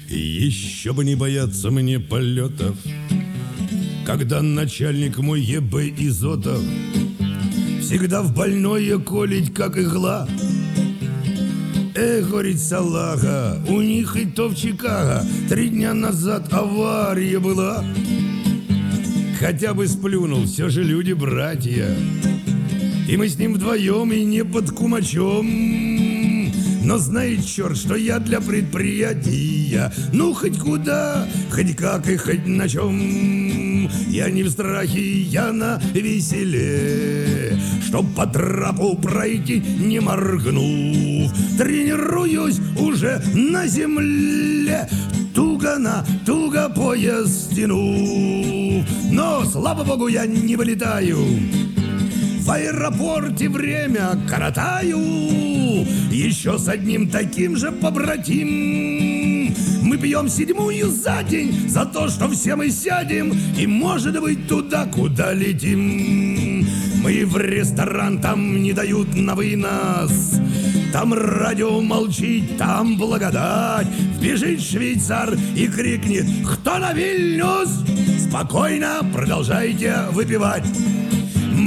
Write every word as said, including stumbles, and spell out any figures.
Еще бы не бояться мне полетов, когда начальник мой ЕБ Изотов всегда в больное колить, как игла. Эх, говорит салага, у них и то в Чикаго три дня назад авария была. Хотя бы сплюнул, все же люди-братья, и мы с ним вдвоем и не под кумачом. Но знает черт, что я для предприятия, ну хоть куда, хоть как и хоть на чем. Я не в страхе, я на веселе, чтоб по трапу пройти не моргнув. Тренируюсь уже на земле, туго на туго пояс тяну. Но, слава богу, я не вылетаю, в аэропорте время коротаю. Еще с одним таким же побратим мы пьем седьмую за день за то, что все мы сядем и, может быть, туда, куда летим. Мы в ресторан, там не дают на вынос, там радио молчит, там благодать. Вбежит швейцар и крикнет: кто на Вильнюс? Спокойно продолжайте выпивать.